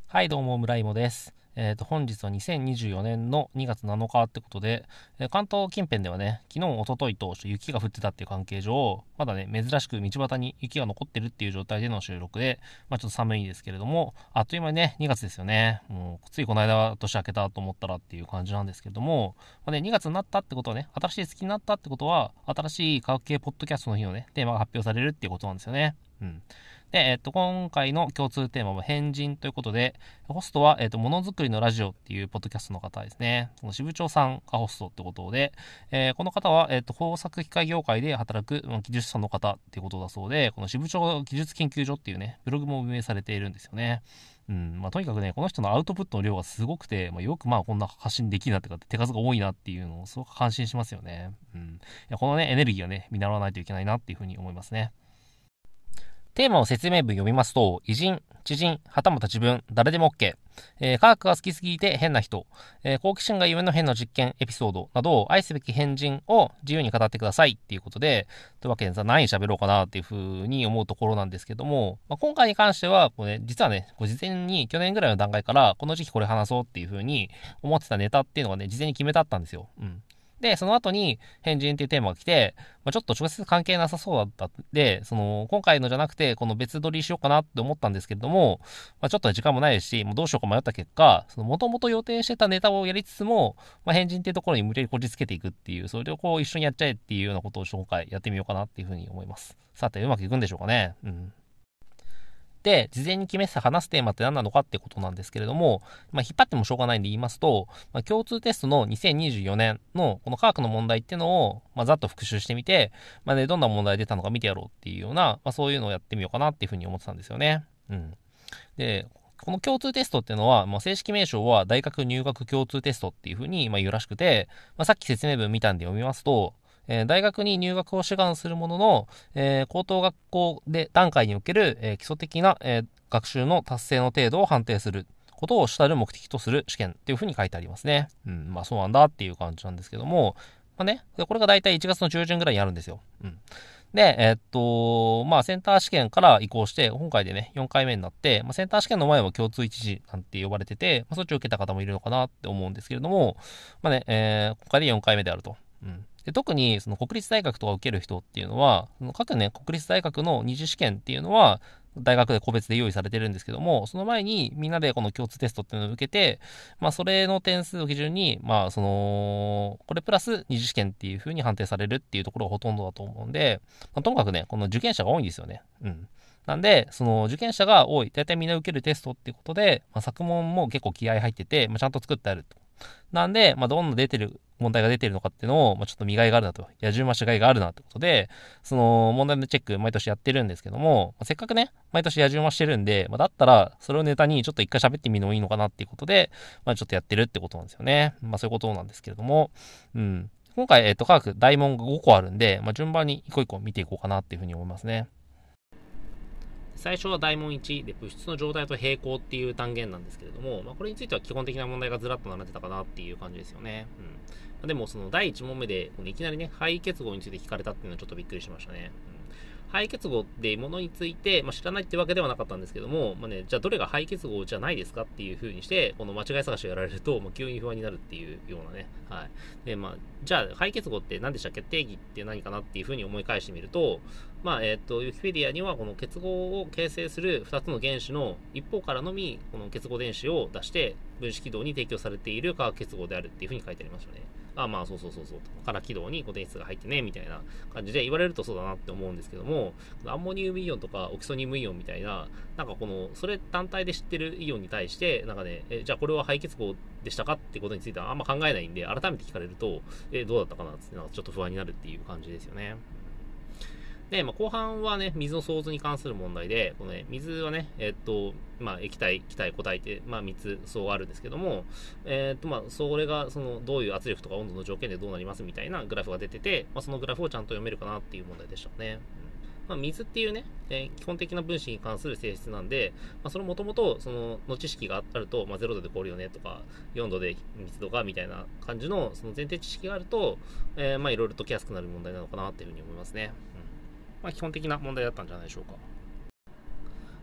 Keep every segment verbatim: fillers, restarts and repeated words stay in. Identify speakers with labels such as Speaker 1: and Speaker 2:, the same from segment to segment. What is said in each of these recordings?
Speaker 1: はい、どうも、村井もです。えっ、と、本日はにせんにじゅうよねんのにがつなのかってことで、えー関東近辺ではね、昨日、一昨日とちょっと雪が降ってたっていう関係上、まだね、珍しく道端に雪が残ってるっていう状態での収録で、まあちょっと寒いですけれども、あっという間にね、にがつですよね。もう、ついこの間年明けたと思ったらっていう感じなんですけれども、まあね、にがつになったってことはね、新しい月になったってことは、新しい科学系ポッドキャストの日のね、テーマが発表されるっていうことなんですよね。うん。で、えっと、今回の共通テーマは変人ということで、ホストは、えっと、ものづくりのラジオっていうポッドキャストの方ですね。この支部長さんがホストってことで、えーこの方は、えっと、工作機械業界で働くまあ技術者の方っていうことだそうで、この支部長技術研究所っていうね、ブログも運営されているんですよね。うん、まあ、とにかくね、この人のアウトプットの量がすごくて、まあ、よくまあこんな発信できるなってか、手数が多いなっていうのをすごく感心しますよね。うん。いや、このね、エネルギーをね、見習わないといけないなっていうふうに思いますね。テーマを説明文読みますと、偉人、知人、はたまた自分、誰でも OK。えー科学が好きすぎて変な人、えー好奇心がゆえの変な実験、エピソードなど、愛すべき変人を自由に語ってくださいっていうことで、というわけでさ、何喋ろうかなっていうふうに思うところなんですけども、まあ、今回に関しては、これ、ね、実はね、これ事前に去年ぐらいの段階から、この時期これ話そうっていうふうに思ってたネタっていうのがね、事前に決めてあったんですよ。うん。で、その後に変人っていうテーマが来て、まあ、ちょっと直接関係なさそうだったんで、その、今回のじゃなくて、この別撮りしようかなって思ったんですけれども、まあ、ちょっと時間もないですし、もうどうしようか迷った結果、その、もともと予定してたネタをやりつつも、まあ、変人っていうところに無理やりこじつけていくっていう、それをこう一緒にやっちゃえっていうようなことを今回やってみようかなっていうふうに思います。さて、うまくいくんでしょうかね。うん。で、事前に決めて話すテーマって何なのかってことなんですけれども、まあ、引っ張ってもしょうがないんで言いますと、まあ、共通テストのにせんにじゅうよねんのこの科学の問題っていうのを、まあ、ざっと復習してみて、まあね、どんな問題出たのか見てやろうっていうような、まあ、そういうのをやってみようかなっていうふうに思ってたんですよね。うん。で、この共通テストっていうのは、まあ、正式名称は大学入学共通テストっていうふうにまあ言うらしくて、まあ、さっき説明文見たんで読みますと、えー大学に入学を志願するものの、えー高等学校で段階における、えー基礎的な、えー学習の達成の程度を判定することを主たる目的とする試験っていうふうに書いてありますね。うん、まあそうなんだっていう感じなんですけども、まあね、これがだいたいいちがつの中旬ぐらいにあるんですよ。うん。で、えーっと、まあ、センター試験から移行して、今回でね、よんかいめになって、まあ、センター試験の前は共通一次なんて呼ばれてて、まあ、そっちを受けた方もいるのかなって思うんですけれども、まあね、えー、今回でよんかいめであると。うん。で、特に、その国立大学とか受ける人っていうのは、その各ね、国立大学の二次試験っていうのは、大学で個別で用意されてるんですけども、その前にみんなでこの共通テストっていうのを受けて、まあそれの点数を基準に、まあその、これプラス二次試験っていう風に判定されるっていうところがほとんどだと思うんで、まあ、ともかくね、この受験者が多いんですよね。うん。なんで、その受験者が多い、大体みんな受けるテストっていうことで、まあ、作問も結構気合入ってて、まあ、ちゃんと作ってあると。なんで、まあ、どんな出てる、問題が出てるのかっていうのを、まあ、ちょっと見がいがあるなと、野獣馬しがいがあるなってことで、その問題のチェック毎年やってるんですけども、まあ、せっかくね、毎年野獣馬してるんで、まあ、だったら、それをネタにちょっと一回喋ってみるのもいいのかなっていうことで、まあ、ちょっとやってるってことなんですよね。まあ、そういうことなんですけれども、うん。今回、えっと、科学大問がごこあるんで、まあ、順番に一個一個見ていこうかなっていうふうに思いますね。最初は大問いちで物質の状態と平行っていう単元なんですけれども、まあ、これについては基本的な問題がずらっと並んでたかなっていう感じですよね。うん、でもそのだいいち問目でいきなりね肺結合について聞かれたっていうのはちょっとびっくりしましたね。うん肺結合ってものについて、まあ、知らないってわけではなかったんですけども、まあね、じゃあどれが肺結合じゃないですかっていう風にして、この間違い探しをやられると、まあ、急に不安になるっていうようなね。はい。で、まあ、じゃあ肺結合って何でしたっけ、定義って何かなっていう風に思い返してみると、まあ、えっ、と、ウィキペディアにはこの結合を形成するふたつの原子の一方からのみ、この結合電子を出して、分子軌道に提供されている化学結合であるっていう風に書いてありますよね。あまあそうそうそうそうから軌道にこう電子が入ってねみたいな感じで言われるとそうだなって思うんですけども、アンモニウムイオンとかオキソニウムイオンみたいな、なんかこのそれ単体で知ってるイオンに対してなんかね、えじゃあこれは肺結合でしたかってことについてはあんま考えないんで、改めて聞かれるとえどうだったかなってなんかちょっと不安になるっていう感じですよね。で、まあ、後半はね、水の相図に関する問題で、このね、水はね、えっと、まあ、液体、気体、固体って、まあ、みっつ層あるんですけども、えっと、まあ、それが、その、どういう圧力とか温度の条件でどうなりますみたいなグラフが出てて、まあ、そのグラフをちゃんと読めるかなっていう問題でしたね。まあ、水っていうね、えー基本的な分子に関する性質なんで、まあ、そのもともと、その、の知識があると、まあ、ゼロどで凍るよねとか、よんどで密度がみたいな感じの、その前提知識があると、えー、まあ、いろいろ解きやすくなる問題なのかなっていうふうに思いますね。うんまあ、基本的な問題だったんじゃないでしょうか。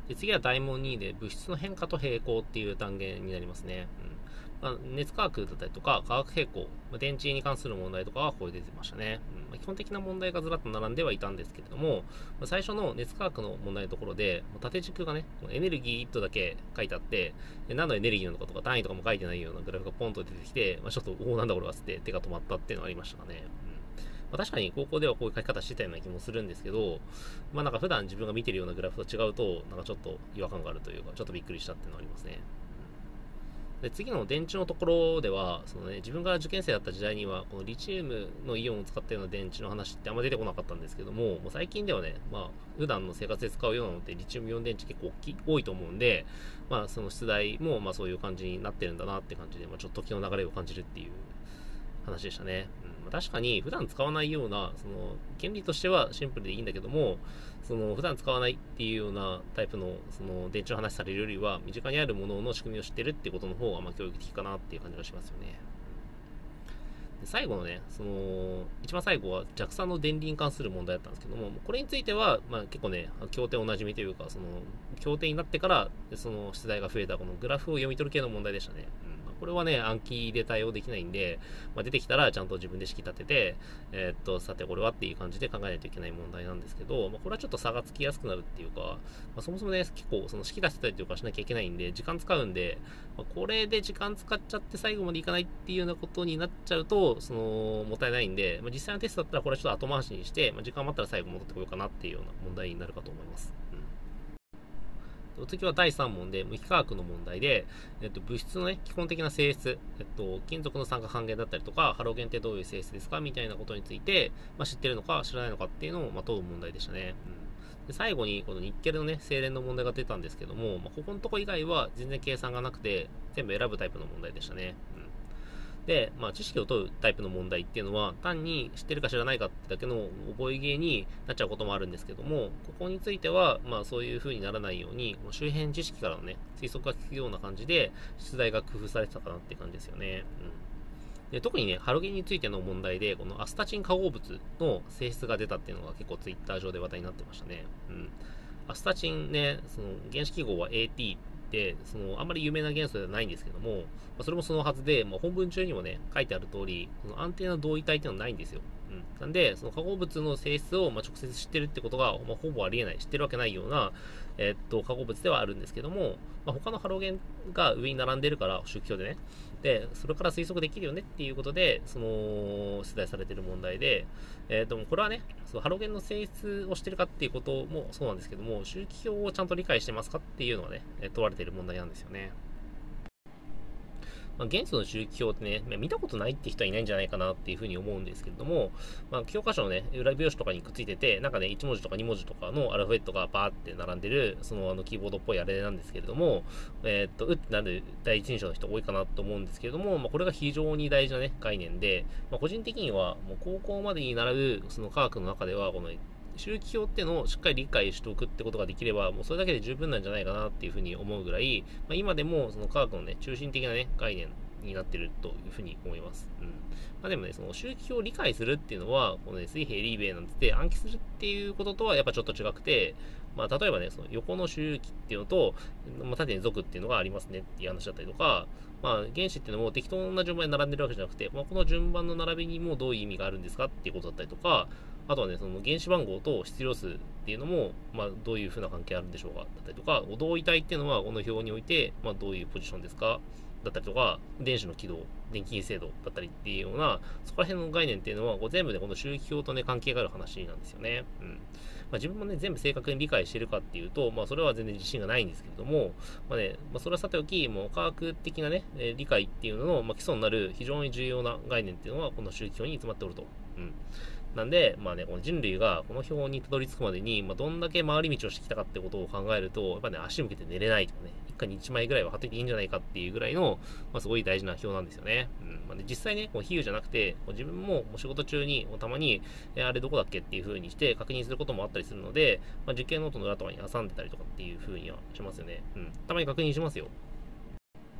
Speaker 1: で、次は大問にで物質の変化と平行っていう単元になりますね。うんまあ、熱科学だったりとか化学平衡、まあ、電池に関する問題とかはここで出てましたね。うんまあ、基本的な問題がずらっと並んではいたんですけれども、まあ、最初の熱科学の問題のところで、縦軸がね、エネルギーとだけ書いてあって、何のエネルギーなのかとか単位とかも書いてないようなグラフがポンと出てきて、まあ、ちょっと、おお、なんだこれはつって手が止まったっていうのがありましたかね。うんまあ、確かに高校ではこういう書き方してたような気もするんですけど、まあなんか普段自分が見てるようなグラフと違うと、なんかちょっと違和感があるというか、ちょっとびっくりしたっていうのがありますね。で次の電池のところではその、ね、自分が受験生だった時代にはこのリチウムのイオンを使ったような電池の話ってあんま出てこなかったんですけども、もう最近ではね、まあ、普段の生活で使うようなのってリチウムイオン電池結構大き多いと思うんで、まあ、その出題もまあそういう感じになってるんだなって感じで、まあ、ちょっと時の流れを感じるっていう話でしたね。うんまあ、確かに普段使わないようなその原理としてはシンプルでいいんだけども、その普段使わないっていうようなタイプのその電池の話されるよりは身近にあるものの仕組みを知ってるっていうことの方がまあ教育的かなっていう感じがしますよね。で最後のね、その一番最後は ジャクサ の電離に関する問題だったんですけども、これについてはまあ結構ね、協定おなじみというか、その協定になってからその出題が増えたこのグラフを読み取る系の問題でしたね。うんこれはね、暗記で対応できないんで、まあ、出てきたらちゃんと自分で式立てて、えー、っと、さてこれはっていう感じで考えないといけない問題なんですけど、まあ、これはちょっと差がつきやすくなるっていうか、まあ、そもそもね、結構その式立てたりとかしなきゃいけないんで、時間使うんで、まあ、これで時間使っちゃって最後までいかないっていうようなことになっちゃうと、その、もったいないんで、まあ、実際のテストだったらこれはちょっと後回しにして、まあ、時間余ったら最後戻ってこようかなっていうような問題になるかと思います。うんお次はだいさん問で無機化学の問題で、えっと、物質の、ね、基本的な性質、えっと、金属の酸化還元だったりとかハロゲンってどういう性質ですかみたいなことについて、まあ、知ってるのか知らないのかっていうのを、まあ、問う問題でしたね。うん、で最後にこのニッケルの、ね、精錬の問題が出たんですけども、まあ、ここのとこ以外は全然計算がなくて全部選ぶタイプの問題でしたね。うんで、まあ、知識を問うタイプの問題っていうのは単に知ってるか知らないかってだけの覚え芸になっちゃうこともあるんですけども、ここについては、まあ、そういう風にならないように周辺知識からのね推測が効くような感じで出題が工夫されてたかなって感じですよね。うんで特にね、ハロゲンについての問題で、このアスタチン化合物の性質が出たっていうのが結構ツイッター上で話題になってましたね。うん、アスタチンね、その原子記号は エーティーで、そのあんまり有名な元素ではないんですけども、まあ、それもそのはずで、まあ、本文中にもね、書いてある通り、その安定な同位体っていうのはないんですよ。うん、なんで、その化合物の性質をまあ直接知ってるってことが、まあ、ほぼありえない、知ってるわけないような、えー、っと化合物ではあるんですけども、まあ、他のハロゲンが上に並んでるから、周期表でね。で、それから推測できるよねっていうことで、その、出題されている問題で、えー、でもこれはね、そのハロゲンの性質をしてるかっていうこともそうなんですけども、周期表をちゃんと理解してますかっていうのがね、問われている問題なんですよね。まあ、元素の周期表ってね、見たことないって人はいないんじゃないかなっていうふうに思うんですけれども、まあ、教科書のね、裏表紙とかにくっついてて、なんかね、いち文字とかに文字とかのアルファベットがバーって並んでる、そのあのキーボードっぽいあれなんですけれども、えー、っと、うってなる第一印象の人多いかなと思うんですけれども、まあ、これが非常に大事なね、概念で、まあ、個人的には、もう高校までに習う、その科学の中では、この周期表っていうのをしっかり理解しておくってことができれば、もうそれだけで十分なんじゃないかなっていうふうに思うぐらい、まあ、今でもその科学のね、中心的なね、概念になってるというふうに思います。うん。まあでもね、その周期表を理解するっていうのは、このね、水平リーベイなんて暗記するっていうこととはやっぱちょっと違くて、まあ例えばね、その横の周期っていうのと、まあ、縦に属っていうのがありますねっていう話だったりとか、まあ原子っていうのも適当な順番に並んでるわけじゃなくて、まあ、この順番の並びにもどういう意味があるんですかっていうことだったりとか、あとはね、その原子番号と質量数っていうのも、まあ、どういう風な関係あるんでしょうかだったりとか、同位体っていうのはこの表において、まあ、どういうポジションですかだったりとか、電子の軌道、電気精度だったりっていうような、そこら辺の概念っていうのは、こう全部でこの周期表とね、関係がある話なんですよね。うん。まあ、自分もね、全部正確に理解しているかっていうと、まあ、それは全然自信がないんですけれども、まあね、まあ、それはさておき、もう科学的なね、えー、理解っていうのの、まあ、基礎になる非常に重要な概念っていうのは、この周期表に詰まっておると。うん。なんで、まあね、この人類がこの表にたどり着くまでに、まあ、どんだけ回り道をしてきたかってことを考えると、やっぱね、足向けて寝れないとかね、一家に一枚ぐらいは貼っといていいんじゃないかっていうぐらいの、まあ、すごい大事な表なんですよね。うんまあね、実際ね、こう比喩じゃなくて、こう自分ももう仕事中にたまに、えーあれどこだっけっていう風にして確認することもあったりするので、まあ、受験ノートの裏とかに挟んでたりとかっていう風にはしますよね。うん。たまに確認しますよ。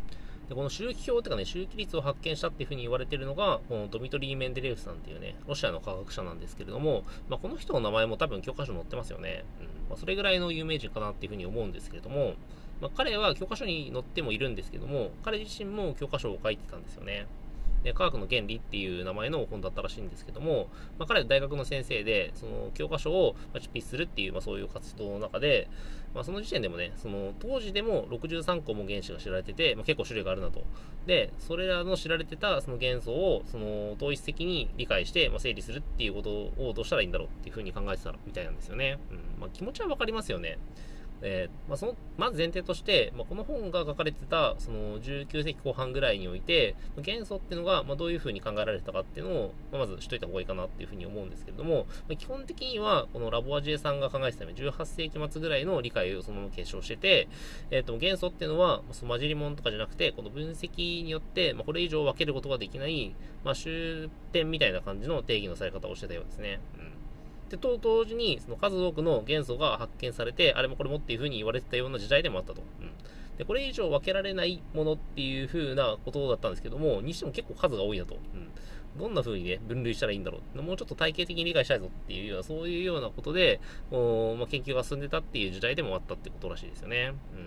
Speaker 1: で、この周期表っていうかね、周期率を発見したっていうふうに言われているのが、このドミトリー・メンデレーフさんっていうね、ロシアの科学者なんですけれども、まあ、この人の名前も多分教科書に載ってますよね。うん。まあ、それぐらいの有名人かなっていうふうに思うんですけれども、まあ、彼は教科書に載ってもいるんですけども、彼自身も教科書を書いてたんですよね。で、科学の原理っていう名前の本だったらしいんですけども、まあ、彼は大学の先生で、その教科書を執筆するっていう、まあ、そういう活動の中で、まあ、その時点でもね、その当時でもろくじゅうさんこも原子が知られてて、まあ、結構種類があるなと。で、それらの知られてたその元素を、その統一的に理解して、まあ、整理するっていうことをどうしたらいいんだろうっていうふうに考えてたみたいなんですよね。うん。まあ、気持ちはわかりますよね。えーまあ、そのまず前提として、まあ、この本が書かれてたそのじゅうきゅうせきこう半ぐらいにおいて元素っていうのがまあどういう風に考えられてたかっていうのを、まあ、まず知っといた方がいいかなっていう風に思うんですけれども、まあ、基本的にはこのラボアジエさんが考えてたじゅうはっせいき末ぐらいの理解をそのまま継承してて、えー、と元素っていうのはその混じり物とかじゃなくてこの分析によって、まあ、これ以上分けることができない、まあ、終点みたいな感じの定義のされ方をしてたようですね。うんで、と同時に、その数多くの元素が発見されて、あれもこれもっていう風に言われてたような時代でもあったと。うん。で、これ以上分けられないものっていう風なことだったんですけども、にしても結構数が多いなと。うん。どんな風にね、分類したらいいんだろう。もうちょっと体系的に理解したいぞっていうような、そういうようなことで、もうまあ、研究が進んでたっていう時代でもあったってことらしいですよね。うん。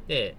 Speaker 1: で、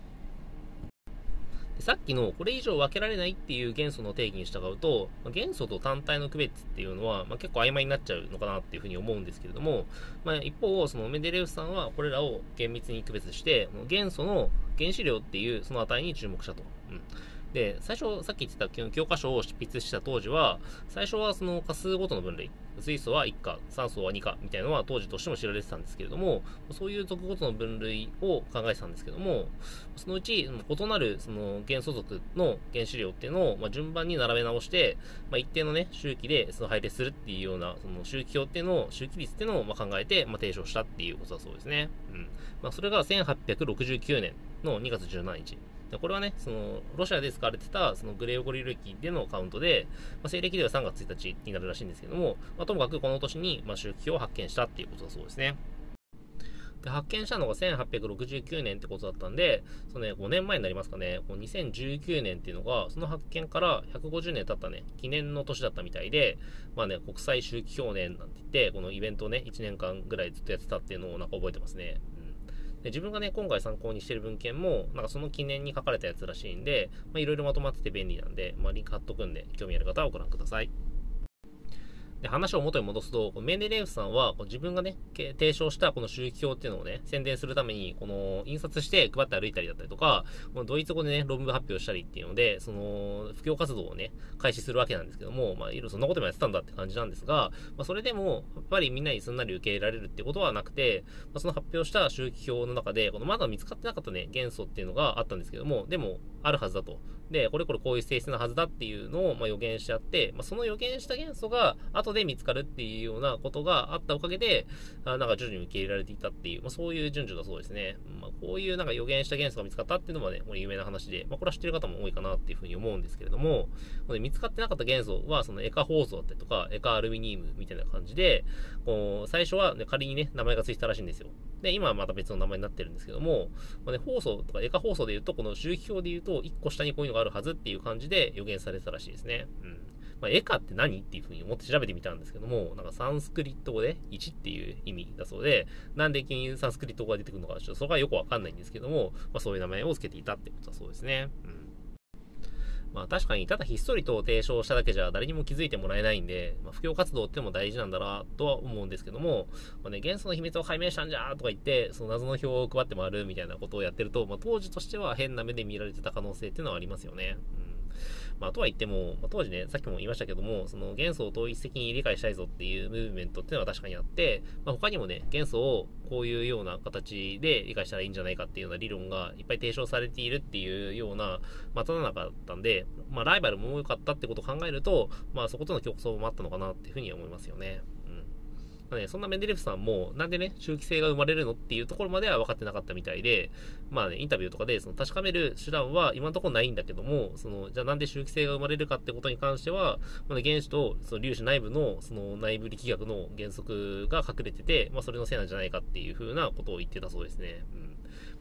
Speaker 1: さっきのこれ以上分けられないっていう元素の定義に従うと、元素と単体の区別っていうのは、まあ、結構曖昧になっちゃうのかなっていうふうに思うんですけれども、まあ、一方、そのメンデレーフさんはこれらを厳密に区別して、元素の原子量っていうその値に注目したと。うんで、最初、さっき言ってた教科書を執筆した当時は、最初はその価数ごとの分類、水素はいちか、酸素はにかみたいなのは当時としても知られてたんですけれども、そういう属ごとの分類を考えてたんですけども、そのうち異なるその元素属の原子量っていうのをまあ順番に並べ直して、まあ、一定のね、周期でその配列するっていうような、その周期表っていうのを、周期率っていうのをまあ考えて、まあ、提唱したっていうことだそうですね。うん。まあ、それがせんはっぴゃくろくじゅうきゅうねんのにがつじゅうしちにち。これはね、その、ロシアで使われてた、そのグレオゴリ歴でのカウントで、まあ、西暦ではさんがつついたちになるらしいんですけども、まあ、ともかくこの年に、まあ、周期表を発見したっていうことだそうですね。で発見したのがせんはっぴゃくろくじゅうきゅうねんってことだったんで、そのね、ごねんまえになりますかね、こうにせんじゅうきゅうねんっていうのが、その発見からひゃくごじゅうねん経ったね、記念の年だったみたいで、まあね、国際周期表年なんて言って、このイベントをね、いちねんかんぐらいずっとやってたっていうのをなんか覚えてますね。で自分がね、今回参考にしてる文献も、なんかその記念に書かれたやつらしいんで、まあいろいろまとまってて便利なんで、まあリンク貼っとくんで、興味ある方はご覧ください。で、話を元に戻すと、メンデレーフさんは、自分がね、提唱したこの周期表っていうのをね、宣伝するために、この、印刷して配って歩いたりだったりとか、ドイツ語でね、論文発表したりっていうので、その、布教活動をね、開始するわけなんですけども、まあ、いろいろそんなこともやってたんだって感じなんですが、まあ、それでも、やっぱりみんなにすんなり受け入れられるってことはなくて、まあ、その発表した周期表の中で、このまだ見つかってなかったね、元素っていうのがあったんですけども、でも、あるはずだと。で、これこれこういう性質なはずだっていうのを、まあ、予言してあって、まあ、その予言した元素が後で見つかるっていうようなことがあったおかげで、あなんか徐々に受け入れられていたっていう、まあ、そういう順序だそうですね。まあ、こういうなんか予言した元素が見つかったっていうのはね、これ有名な話で、まあ、これは知ってる方も多いかなっていうふうに思うんですけれども、これ見つかってなかった元素は、そのエカホウ素だったりとか、エカアルミニウムみたいな感じで、こう、最初は、ね、仮にね、名前がついてたらしいんですよ。で、今はまた別の名前になってるんですけども、まあね、放送とかエカ放送で言うと、この周期表で言うと、いっこ下にこういうのがあるはずっていう感じで予言されてたらしいですね。うん。まあ、エカって何っていう風に思って調べてみたんですけども、なんかサンスクリット語でいちっていう意味だそうで、なんで急にサンスクリット語が出てくるのか、ちょっとそこはよくわかんないんですけども、まあそういう名前を付けていたってことだそうですね。うん。まあ確かにただひっそりと提唱しただけじゃ誰にも気づいてもらえないんで、まあ、布教活動ってのも大事なんだなとは思うんですけども、まあね、元素の秘密を解明したんじゃーとか言って、その謎の表を配って回るみたいなことをやってると、まあ当時としては変な目で見られてた可能性っていうのはありますよね。うんまあ、とは言っても、まあ、当時ね、さっきも言いましたけども、その元素を統一的に理解したいぞっていうムーブメントっていうのは確かにあって、まあ、他にもね、元素をこういうような形で理解したらいいんじゃないかっていうような理論がいっぱい提唱されているっていうような、まあ、ただ中だったんで、まあ、ライバルも多かったってことを考えると、まあ、そことの競争もあったのかなっていうふうに思いますよね。まあね、そんなメンデレフさんも、なんでね、周期性が生まれるのっていうところまでは分かってなかったみたいで、まあね、インタビューとかで、その確かめる手段は今のところないんだけども、その、じゃあなんで周期性が生まれるかってことに関しては、まあね、原子とその粒子内部の、その内部力学の原則が隠れてて、まあそれのせいなんじゃないかっていう風なことを言ってたそうですね。うん。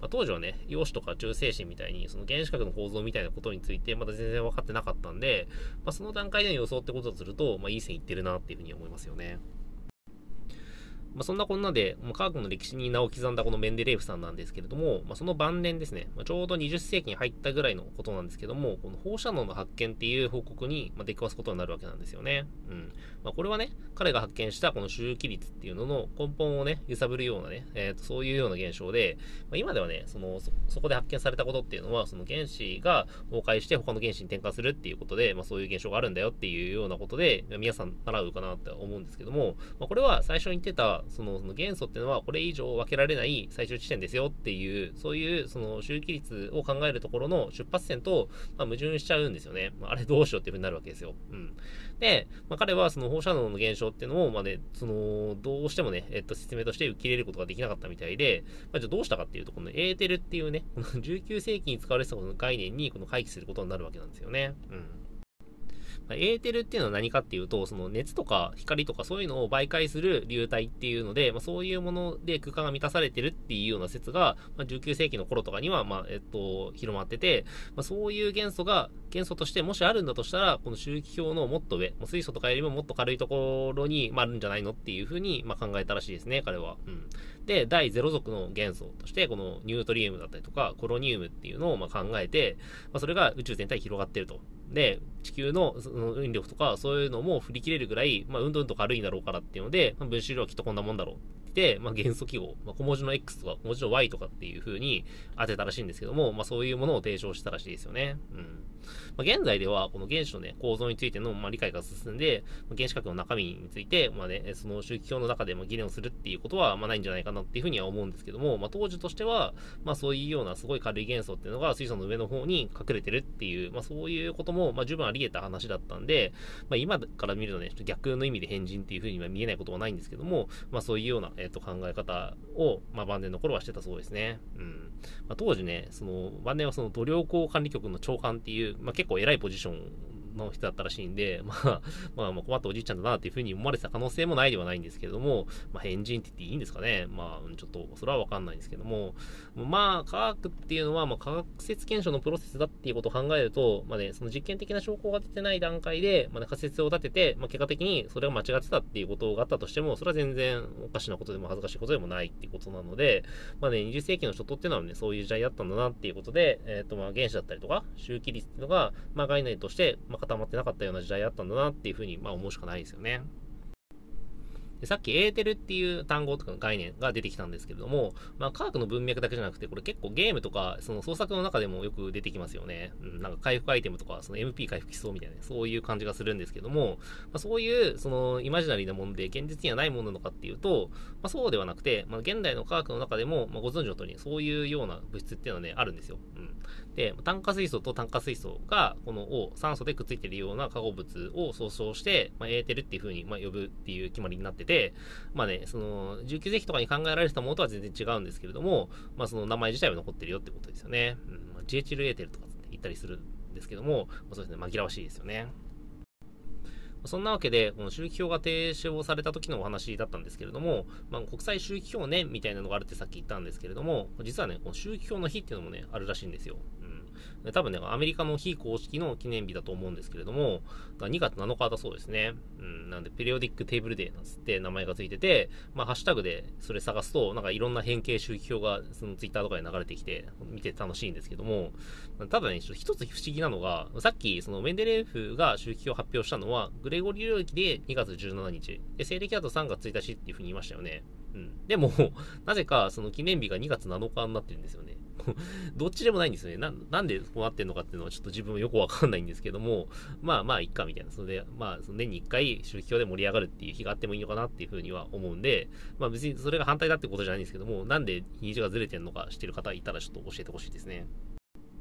Speaker 1: まあ、当時はね、陽子とか中性子みたいに、その原子核の構造みたいなことについて、まだ全然分かってなかったんで、まあ、その段階での予想ってこととすると、まあ、いい線いってるなっていうふうに思いますよね。まあ、そんなこんなで、もう科学の歴史に名を刻んだこのメンデレーフさんなんですけれども、まあ、その晩年ですね、まあ、ちょうどにじゅっせいきに入ったぐらいのことなんですけども、この放射能の発見っていう報告に出くわすことになるわけなんですよね。うん。まあ、これはね、彼が発見したこの周期率っていうのの根本をね、揺さぶるようなね、えー、とそういうような現象で、まあ、今ではね、そのそ、そこで発見されたことっていうのは、その原子が崩壊して他の原子に転換するっていうことで、まあ、そういう現象があるんだよっていうようなことで、皆さん習うかなって思うんですけども、まあ、これは最初に言ってた、その、その元素っていうのはこれ以上分けられない最終地点ですよっていう、そういうその周期率を考えるところの出発点と、まあ、矛盾しちゃうんですよね。まあ、あれどうしようっていう風になるわけですよ。うん。で、まあ、彼はその放射能の現象っていうのを、まあね、その、どうしてもね、えっと、説明として受け入れることができなかったみたいで、まあ、じゃあどうしたかっていうと、このエーテルっていうね、このじゅうきゅうせいきに使われてたこの概念にこの回帰することになるわけなんですよね。うん。エーテルっていうのは何かっていうと、その熱とか光とかそういうのを媒介する流体っていうので、まあ、そういうもので空間が満たされてるっていうような説が、まあ、じゅうきゅうせいきの頃とかには、まあ、えっと、広まってて、まあ、そういう元素が、元素としてもしあるんだとしたら、この周期表のもっと上、水素とかよりももっと軽いところに、まあ、あるんじゃないのっていうふうに、まあ、考えたらしいですね、彼は。うん。で、第ゼロ族の元素として、このニュートリウムだったりとか、コロニウムっていうのをまあ考えて、まあ、それが宇宙全体に広がってると。で、地球のその引力とかそういうのも振り切れるぐらい、まあ、うんとうんと軽いだろうからっていうので、まあ、分子量はきっとこんなもんだろうって、まあ、元素記号、まあ、小文字の X とか小文字の Y とかっていう風に当てたらしいんですけども、まあ、そういうものを提唱したらしいですよね。うん。まあ、現在では、この原子のね、構造についての、まあ、理解が進んで、原子核の中身について、まあね、その周期表の中でも議論するっていうことは、まあ、ないんじゃないかなっていうふうには思うんですけども、まあ、当時としては、まあ、そういうようなすごい軽い元素っていうのが水素の上の方に隠れてるっていう、まあ、そういうことも、まあ、十分あり得た話だったんで、まあ、今から見るとね、ちょっと逆の意味で変人っていうふうには見えないことはないんですけども、まあ、そういうような、えー、と考え方を、まあ、晩年の頃はしてたそうですね。うん。まあ、当時ね、その、晩年はその土良港管理局の長官っていう、まあ、結構偉いポジションの人だったらしいんで、まあ、まあ、困ったおじいちゃんだなっていうふうに思われてた可能性もないではないんですけれども、まあ、変人って言っていいんですかね。まあ、ちょっと、それはわかんないんですけども、まあ、科学っていうのは、まあ、科学説検証のプロセスだっていうことを考えると、まあね、その実験的な証拠が出てない段階で、まあ、ね、仮説を立てて、まあ、結果的にそれが間違ってたっていうことがあったとしても、それは全然おかしなことでも恥ずかしいことでもないっていうことなので、まあね、にじゅっせいきの初頭っていうのはね、そういう時代だったんだなっていうことで、えっと、まあ、原子だったりとか、周期率っていうのが、まあ、概念として、まあ、固まってなかったような時代だったんだなっていうふうに、まあ、思うしかないですよね。でさっきエーテルっていう単語とかの概念が出てきたんですけれども、まあ、科学の文脈だけじゃなくて、これ結構ゲームとか、その創作の中でもよく出てきますよね。うん、なんか回復アイテムとか、その エムピー 回復しそうみたいな、そういう感じがするんですけども、まあ、そういう、その、イマジナリーなもので、現実にはないものなのかっていうと、まあ、そうではなくて、まあ、現代の科学の中でも、まあ、ご存知の通り、そういうような物質っていうのはね、あるんですよ。うん。で、炭化水素と炭化水素が、このを酸素でくっついているような化合物を総称して、まあ、エーテルっていう風に、まあ、呼ぶっていう決まりになってて、まあね、その、じゅうきゅうせいきとかに考えられてたものとは全然違うんですけれども、まあその名前自体は残ってるよってことですよね。うん、まあ、ジエチルエーテルとか言ったりするんですけども、まあ、そうですね、紛らわしいですよね。そんなわけで、この周期表が提唱された時のお話だったんですけれども、まあ、国際周期表年みたいなのがあるってさっき言ったんですけれども、実はね、この周期表の日っていうのもね、あるらしいんですよ。うん、多分ね、アメリカの非公式の記念日だと思うんですけれども、にがつなのかだそうですね。うん、なんで、ペリオディックテーブルデーなんつって名前がついてて、まあ、ハッシュタグでそれ探すと、なんかいろんな変形周期表が、そのツイッターとかで流れてきて、見て楽しいんですけども、ただね、ちょっと一つ不思議なのが、さっき、そのメンデレーフが周期表を発表したのは、グレゴリー領域でにがつじゅうしちにち、で、西暦だとさんがつついたちっていう風に言いましたよね。うん。でも、なぜか、その記念日がにがつなのかになってるんですよね。どっちでもないんですよね。な、なんでこうなってんのかっていうのはちょっと自分もよくわかんないんですけども、まあまあ、いっかみたいな。それで、まあ、年にいっかい周期表で盛り上がるっていう日があってもいいのかなっていうふうには思うんで、まあ別にそれが反対だってことじゃないんですけども、なんで日にちがずれてんのか知ってる方いたらちょっと教えてほしいですね。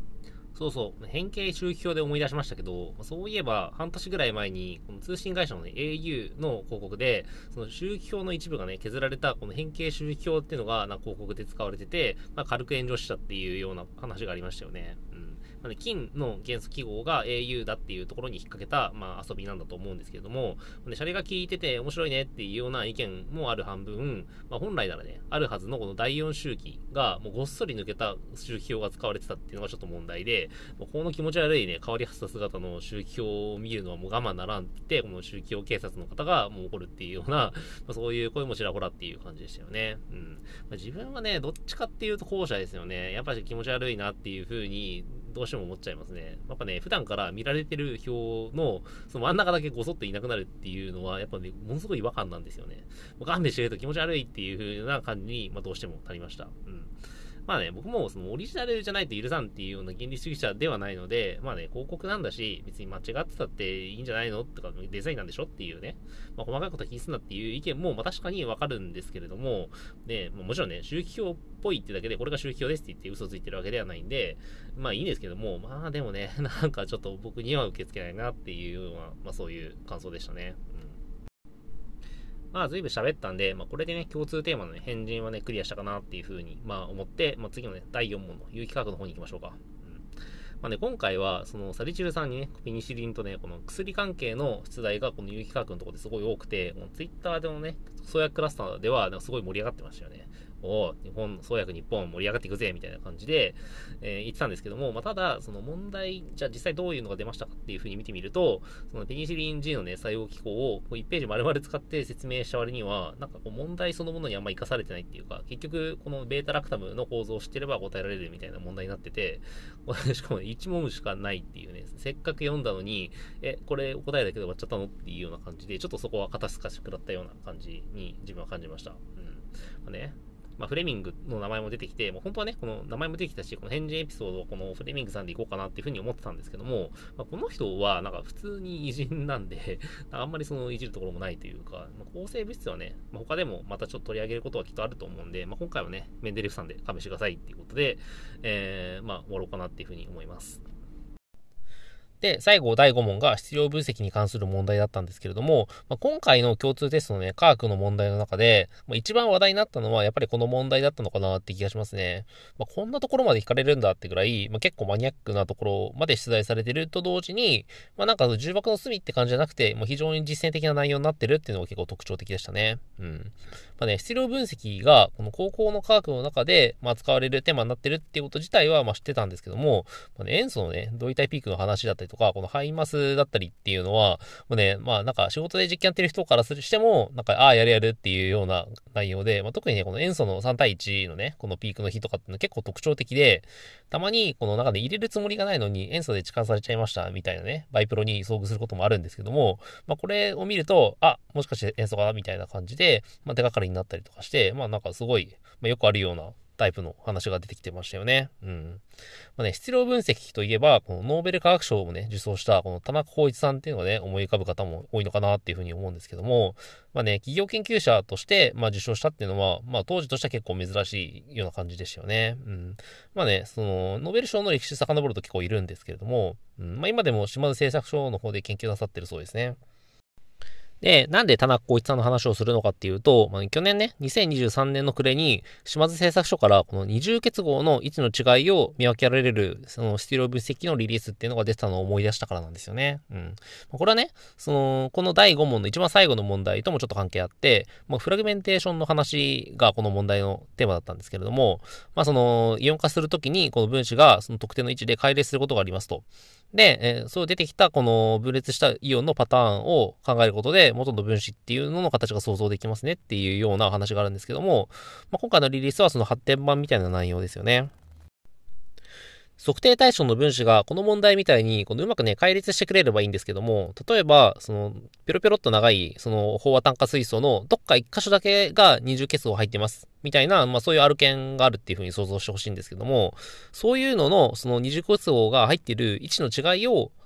Speaker 1: そうそう、変形周期表で思い出しましたけど、そういえば半年ぐらい前に、この通信会社の、ね、エーユー の広告で、その周期表の一部がね、削られたこの変形周期表っていうのが、なんか広告で使われてて、まあ、軽く炎上したっていうような話がありましたよね。うん。まあね、金の元素記号が エーユー だっていうところに引っ掛けた、まあ、遊びなんだと思うんですけれども、ね、シャレが効いてて面白いねっていうような意見もある半分、まあ、本来ならね、あるはずのこのだいよん周期がもうごっそり抜けた周期表が使われてたっていうのがちょっと問題で、この気持ち悪いね、変わりはった姿の周期表を見るのはもう我慢ならんって、この周期表警察の方がもう怒るっていうような、まあ、そういう声もちらほらっていう感じでしたよね。うん。まあ、自分はね、どっちかっていうと後者ですよね。やっぱり気持ち悪いなっていう風に、どうしても思っちゃいますね。やっぱね、普段から見られてる表の、その真ん中だけごそっといなくなるっていうのは、やっぱね、ものすごい違和感なんですよね。もう勘弁してると気持ち悪いっていう風な感じに、まあ、どうしてもなりました。うん。まあね、僕もそのオリジナルじゃないと許さんっていうような原理主義者ではないので、まあね、広告なんだし、別に間違ってたっていいんじゃないのとか、デザインなんでしょっていうね、まあ、細かいこと気にすんなっていう意見も、まあ確かにわかるんですけれども、で、まあ、もちろんね、周期表っぽいってだけで、これが周期表ですって言って嘘ついてるわけではないんで、まあいいんですけども、まあでもね、なんかちょっと僕には受け付けないなっていうような、まあそういう感想でしたね。うん。まあ、ずいぶん喋ったんで、まあ、これでね、共通テーマの、ね、変人はね、クリアしたかなっていう風に、まあ、思って、まあ、次のね、だいよん問の有機化学の方に行きましょうか。うん。まあね、今回は、その、サリチルさんにね、ペニシリンとね、この薬関係の出題が、この有機化学のところですごい多くて、このツイッターでもね、創薬クラスターでは、すごい盛り上がってましたよね。お日本、創薬日本盛り上がっていくぜ、みたいな感じで、えー、言ってたんですけども、まあ、ただ、その問題、じゃあ実際どういうのが出ましたかっていう風に見てみると、そのペニシリン G のね、作用機構をこういちページ丸々使って説明した割には、なんかこう問題そのものにあんま活かされてないっていうか、結局、このベータラクタムの構造を知ってれば答えられるみたいな問題になってて、しかもね、いち問しかないっていうね、せっかく読んだのに、え、これ答えだけで終わっちゃったのっていうような感じで、ちょっとそこは肩透かしくらったような感じに自分は感じました。うん。まあね、まあ、フレミングの名前も出てきて、もう本当はね、この名前も出てきたし、この変人エピソードをこのフレミングさんでいこうかなっていうふうに思ってたんですけども、まあ、この人はなんか普通に偉人なんで、あんまりそのいじるところもないというか、まあ、抗生物質はね、まあ、他でもまたちょっと取り上げることはきっとあると思うんで、まあ、今回はね、メンデレフさんで勘弁してくださいっていうことで、えー、まあ終わろうかなっていうふうに思います。で、最後だいご問が質量分析に関する問題だったんですけれども、まあ、今回の共通テストのね、科学の問題の中で、まあ、一番話題になったのはやっぱりこの問題だったのかなって気がしますね。まあ、こんなところまで聞かれるんだってぐらい、まあ、結構マニアックなところまで出題されてると同時に、まあ、なんか重箱の隅って感じじゃなくて、もう非常に実践的な内容になってるっていうのが結構特徴的でしたね。うん。まあね、質量分析がこの高校の科学の中で、まあ、使われるテーマになってるっていうこと自体はまあ知ってたんですけども、まあね、塩素のね、同位体ピークの話だったりとか、このハイマスだったりっていうのは、もうね、まあなんか仕事で実験やってる人からするしても、なんか、ああ、やるやるっていうような内容で、まあ特にね、この塩素のさん対いちのね、このピークの比とかっていうのは結構特徴的で、たまにこの中で入れるつもりがないのに塩素で置換されちゃいましたみたいなね、バイプロに遭遇することもあるんですけども、まあこれを見ると、あ、もしかして塩素かみたいな感じで、まあ手がかりになったりとかして、まあなんかすごい、まあ、よくあるようなタイプの話が出てきてましたよね。うん。まあね、質量分析といえば、このノーベル化学賞をね、受賞したこの田中浩一さんっていうのがね、思い浮かぶ方も多いのかなっていうふうに思うんですけども、まあね、企業研究者として、まあ受賞したっていうのは、まあ当時としては結構珍しいような感じでしたよね。うん。まあね、その、ノーベル賞の歴史遡ると結構いるんですけれども、うん、まあ今でも島津製作所の方で研究なさってるそうですね。で、なんで田中光一さんの話をするのかっていうと、まあ、去年ね、にせんにじゅうさんねんの暮れに、島津製作所からこの二重結合の位置の違いを見分けられる、その質量分析のリリースっていうのが出てたのを思い出したからなんですよね。うん。これはね、その、このだいご問の一番最後の問題ともちょっと関係あって、まあ、フラグメンテーションの話がこの問題のテーマだったんですけれども、まあ、その、イオン化するときに、この分子がその特定の位置で解列することがありますと。で、えー、そう出てきたこの分裂したイオンのパターンを考えることで、元の分子っていうのの形が想像できますねっていうような話があるんですけども、まあ、今回のリリースはその発展版みたいな内容ですよね。測定対象の分子がこの問題みたいにこのうまくね解列してくれればいいんですけども、例えばそのピョロピョロっと長いその飽和炭化水素のどっか一箇所だけが二重結合入ってますみたいな、まあそういうアルケンがあるっていう風に想像してほしいんですけども、そういうののその二重結合が入っている位置の違いを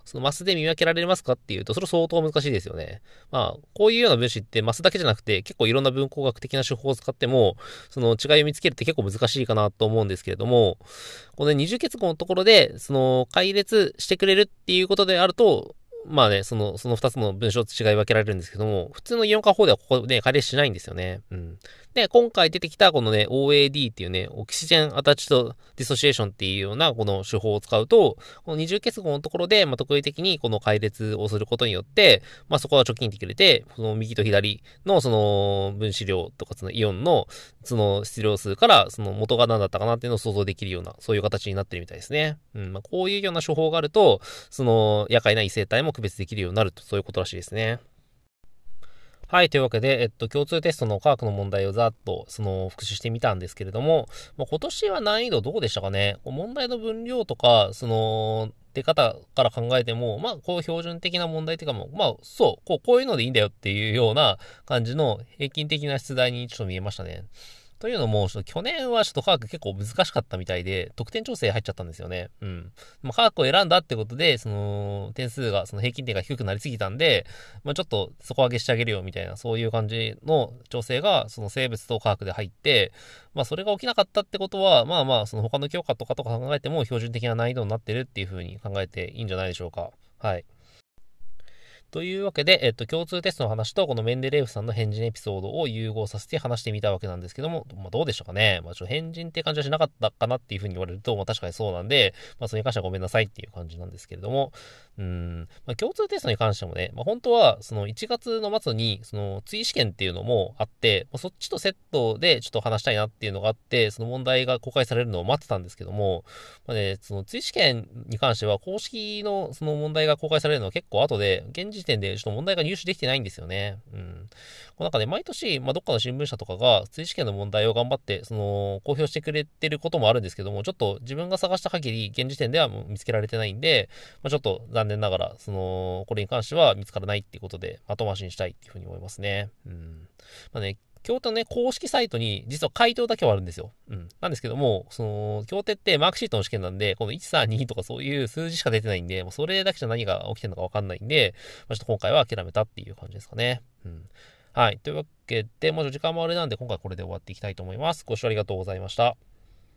Speaker 1: そのマスで見分けられますかっていうと、それ相当難しいですよね。まあ、こういうような分子ってマスだけじゃなくて、結構いろんな分工学的な手法を使っても、その違いを見つけるって結構難しいかなと思うんですけれども、この二重結合のところで、その解列してくれるっていうことであると、まあね、その、その二つの文章と違い分けられるんですけども、普通のイオン化法ではここで解列しないんですよね。うん。で、今回出てきたこのね、オーエーディー っていうね、オキシジェンアタッチドディソシエーションっていうようなこの手法を使うと、この二重結合のところで、まあ、特異的にこの解列をすることによって、まあ、そこは貯金できれて、その右と左のその分子量とかそのイオンのその質量数からその元が何だったかなっていうのを想像できるような、そういう形になってるみたいですね。うん。まあ、こういうような手法があると、その、夜間な異性体も区別できるようになると、そういうことらしいですね。はい。というわけで、えっと、共通テストの科学の問題をざっと、その、復習してみたんですけれども、まあ、今年は難易度どうでしたかね。問題の分量とか、その、出方から考えても、まあ、こう標準的な問題っていうかも、まあ、そう、こう、こういうのでいいんだよっていうような感じの平均的な出題にちょっと見えましたね。というのも、ちょっと去年はちょっと科学結構難しかったみたいで、得点調整入っちゃったんですよね。うん。まあ、科学を選んだってことで、その、点数が、その平均点が低くなりすぎたんで、まあ、ちょっと底上げしてあげるよみたいな、そういう感じの調整が、その生物と科学で入って、まあ、それが起きなかったってことは、まあまあ、その他の教科とかとか考えても標準的な難易度になってるっていう風に考えていいんじゃないでしょうか。はい。というわけで、えっと、共通テストの話と、このメンデレーフさんの変人エピソードを融合させて話してみたわけなんですけども、まあ、どうでしたかね。まあ、ちょっと変人って感じはしなかったかなっていうふうに言われると、まあ、確かにそうなんで、まあ、それに関してはごめんなさいっていう感じなんですけれども、うーん、まあ、共通テストに関してもね、まあ、本当は、そのいちがつの末に、その追試験っていうのもあって、まあ、そっちとセットでちょっと話したいなっていうのがあって、その問題が公開されるのを待ってたんですけども、まあね、その追試験に関しては公式のその問題が公開されるのは結構後で、現時点でちょっと問題が入手できてないんですよね。うん。こうなんかね、毎年、まあ、どっかの新聞社とかが追試験の問題を頑張って、その、公表してくれてることもあるんですけども、ちょっと自分が探した限り、現時点ではもう見つけられてないんで、まあ、ちょっと残念ながら、その、これに関しては見つからないっていうことで、後回しにしたいっていうふうに思いますね。うん。まあね、京都のね、公式サイトに実は回答だけはあるんですよ。うん。なんですけども、その、京都ってマークシートの試験なんで、このいち、さん、にとかそういう数字しか出てないんで、もうそれだけじゃ何が起きてるのかわかんないんで、まあ、ちょっと今回は諦めたっていう感じですかね。うん。はい。というわけで、もう時間もあれなんで、今回これで終わっていきたいと思います。ご視聴ありがとうございました。